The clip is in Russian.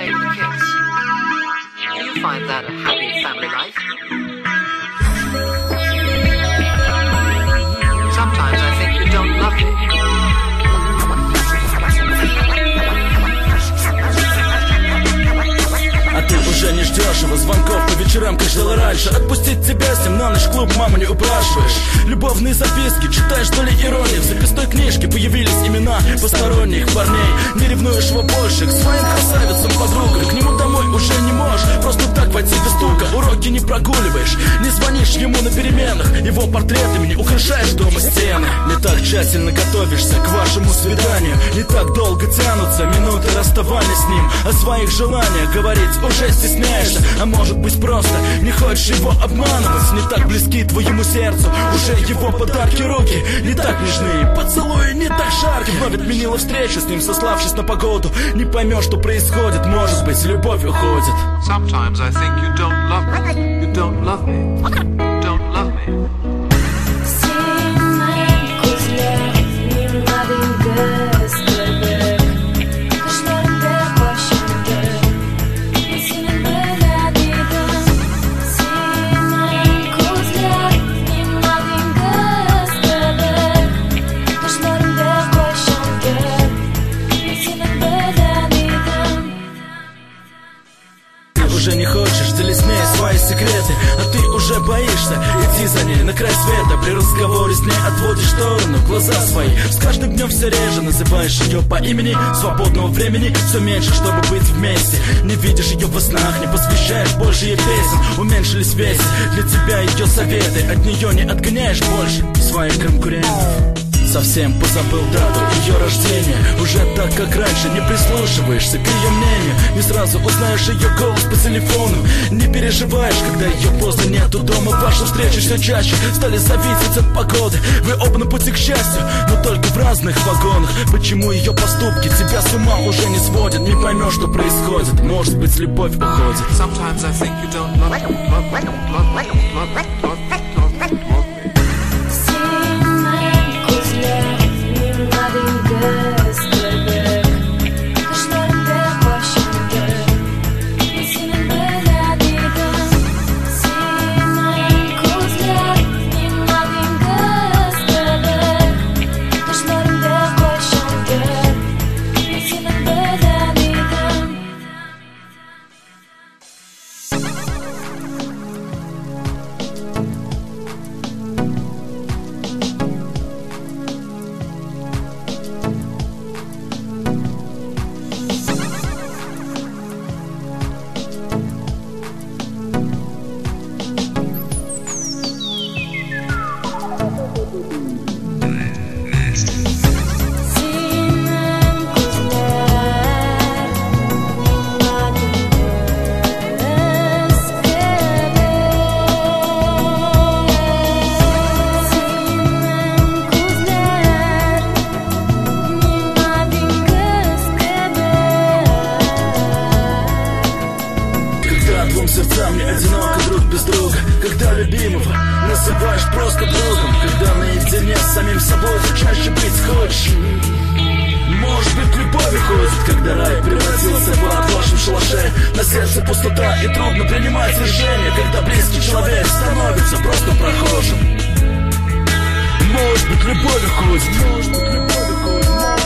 play with the kids. Do you find that a happy family life? Sometimes I think you don't love me. А ты уже не ждешь его звонков по вечерам, как ждала раньше. Отпустить тебя с ним на ночь в клуб маму не упрашиваешь. Любовные записки читаешь, то ли иронии. В записной книжке появились имена посторонних парней. Не ревнуешь его больше к своим красавицам, подругам. К нему домой уже не можешь просто так войти без стука. Уроки не прогуливаешь, не звонишь ему на переменах. Его портретами не украшаешь дома стены. Не так тщательно готовишься к вашему свиданию. Не так долго тянутся минуты расставания с ним. О своих желаниях говорить уже стесняешься. А может быть просто не хочешь его обманывать. Не так близки твоему сердцу уже его подарки, руки не так нежны, поцелуи не так жарки. Вновь отменила встречу с ним, сославшись на погоду. Не поймешь, что происходит, может быть, любовь уходит. Sometimes I think you don't love me. You don't love me. You don't love me. Уже не хочешь делить с ней свои секреты, а ты уже боишься идти за ней на край света. При разговоре с ней отводишь в сторону глаза свои. С каждым днем все реже называешь ее по имени. Свободного времени все меньше, чтобы быть вместе. Не видишь ее во снах, не посвящаешь больше ей песен. Уменьшились вести для тебя ее советы. От нее не отгоняешь больше своих конкурентов. Совсем позабыл дату ее рождения. Уже так, как раньше, не прислушиваешься к ее мнению. Не сразу узнаешь ее голос по телефону. Не переживаешь, когда ее поздно нету дома. Ваши встречи все чаще стали зависеть от погоды. Вы оба на пути к счастью, но только в разных вагонах. Почему ее поступки тебя с ума уже не сводят? Не поймешь, что происходит. Может быть, любовь уходит. Sometimes I think you don't love me. Love me. Love me. Love me. Love me. Love me. Сердцам не одиноко друг без друга. Когда любимого называешь просто другом. Когда наедине с самим собой ты чаще быть хочешь. Может быть, любовь уходит, когда рай превратился в ад в вашем шалаше. На сердце пустота и трудно принимать решения, когда близкий человек становится просто прохожим. Может быть, любовь уходит. Может быть, любовь уходит.